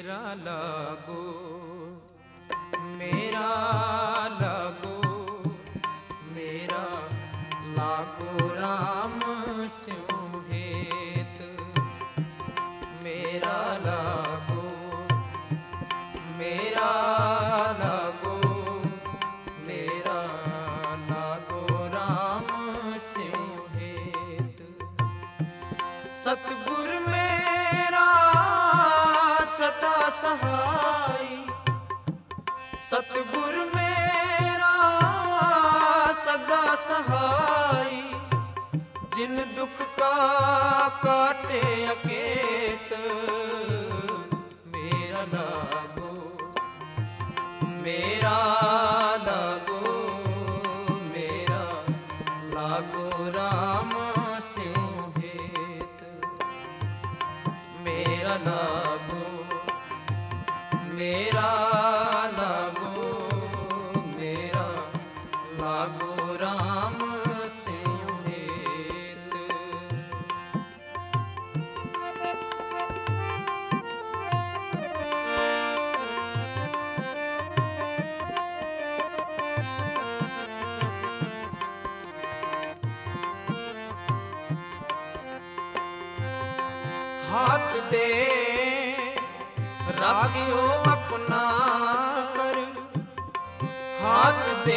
मेरा लागो, मेरा लागो, मेरा लागो राम स्यों हेत। मेरा लागो, मेरा लागो, मेरा लागो राम स्यों हेत। सतगुर मेरा सदा सहाय, सतगुर मेरा सदा सहाय। जिन दुख का काटे अकेत, मेरा लागो, मेरा लागो, मेरा लागो राम स्यों हेत। मेरा लागो, मेरा लागो, मेरा लागो राम स्यों हेत। हाथ दे राखियो अपना कर, हाथ दे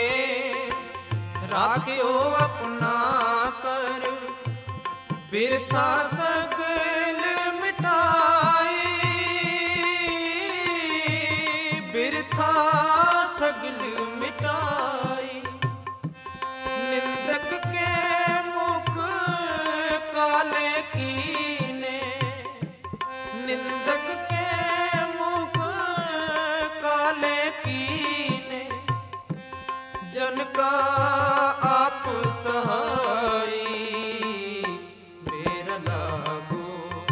राखियो अपना कर। बिरथा सगल मिटाई, बिरथा सगल मिटाई। निंदक के मुख काले कीने, निंदक के मुख काले कीने। जन का आप सहाय, मेरा लागो,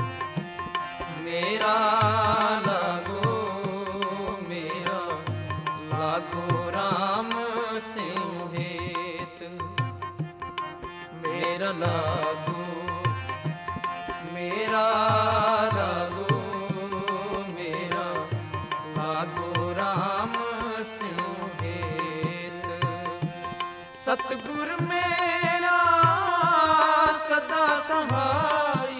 मेरा लागो, मेरा लागो राम स्यों हेत। मेरा लागो, मेरा लागो, मेरा लागो राम स्यों हेत। सतगुर मेरा सदा सहाय,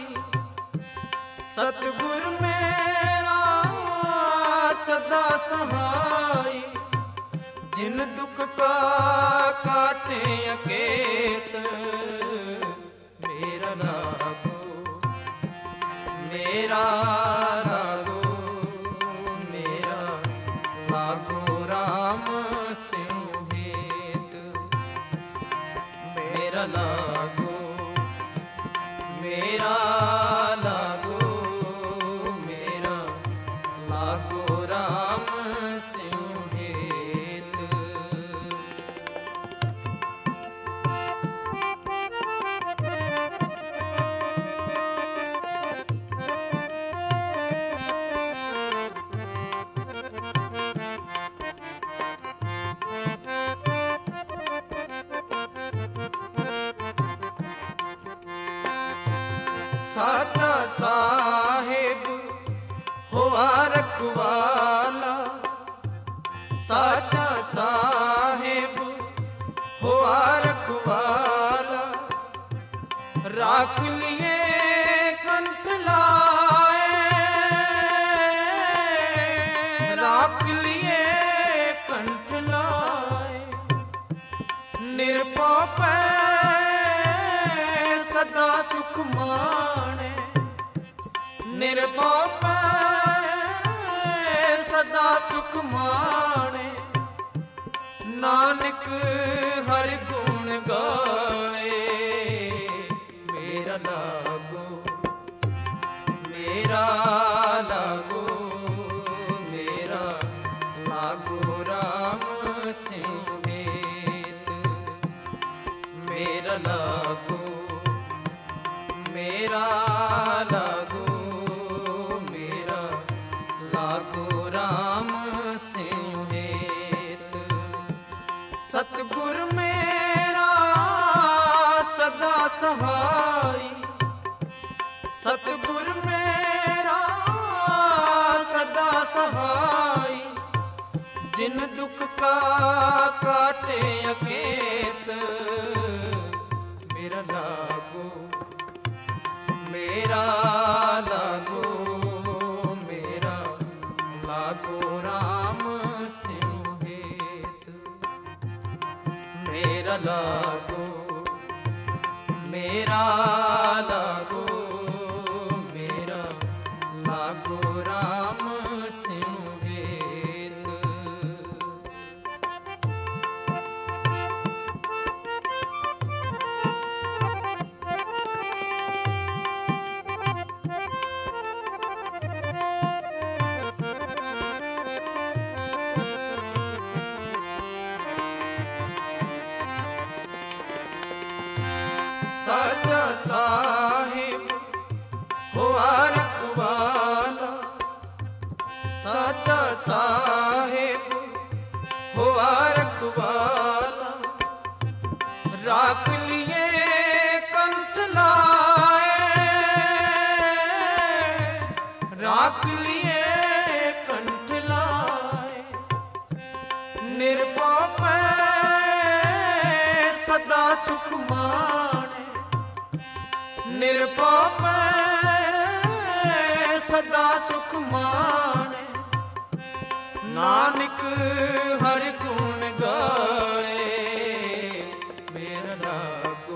सतगुर मेरा सदा सहाय। जिन दुख का काटे अकेत, मेरा लागो, मेरा लागो, मेरा लागो राम स्यों हेत। मेरा लागो, मेरा लागो, मेरा लागो राम स्यों हेत। साचा साहेब होआ रखवाला, साचा साहेब होआ रखवाला। राख लिए कंठ लाए, राख लिए कंठ लाए। निरपाप सदा सुख माणे, निरपाप सदा सुख माणे। नानक हर गुण गाए, मेरा लागो, मेरा लागो, मेरा लागो राम स्यों हेत। मेरा लागो, मेरा लागो, मेरा लागो राम स्यों हेत। सतगुर मेरा सदा सहाय, सतगुर मेरा सहाय, जिन दुख का काटे अकेत, मेरा लागो मेरा लागो मेरा लागो राम सिंह हेत, मेरा लागो मेरा लागो मेरा लागो राम सिंह हेत। साचा साहिब हुआ रखवाला, साचा साहिब हुआ रखवाला, राख लिए कंठ लाए, राख लिए कंठ लाए, निर्पाप सदा सुख माणे, निर्पाप सदा सुख माणे, नानक हर गुण गाए, मेरा लागो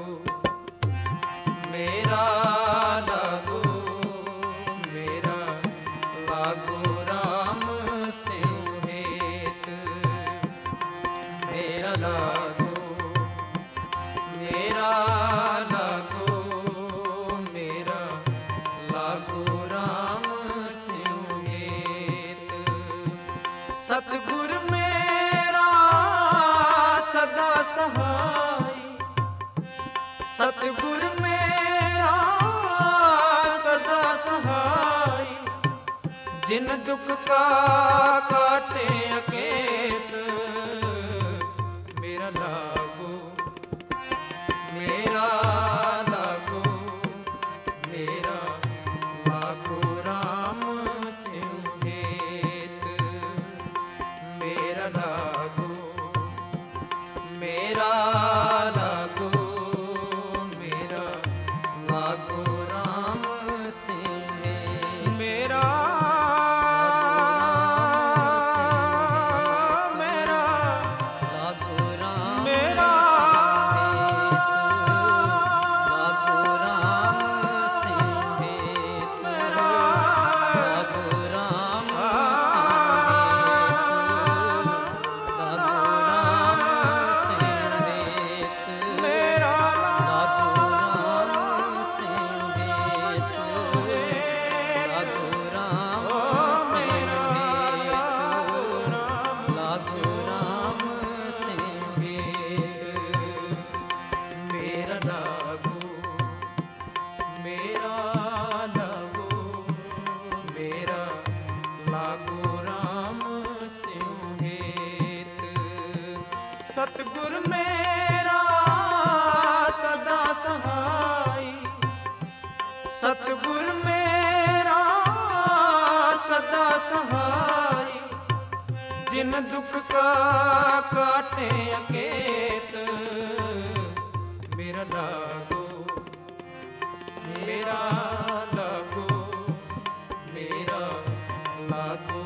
मेरा लागो मेरा लागो राम सिंह हेत, मेरा लागो मेरा लागो मेरा लागो राम सिंह हेत। सतगुर मेरा सदा सहाय, सतगुर मेरा सदा सहाय, जिन दुख का काटे अकेत, मेरा लागो मेरा लागो मेरा लागो राम सिंह हेत, मेरा लागो मेरा लागो मेरा लागो राम सिंह हेत, मेरा सतगुर मेरा सदा सहाय, सतगुर मेरा सदा सहाय, जिन दुख का काटे अकेत, मेरा लागो मेरा लागो मेरा लागो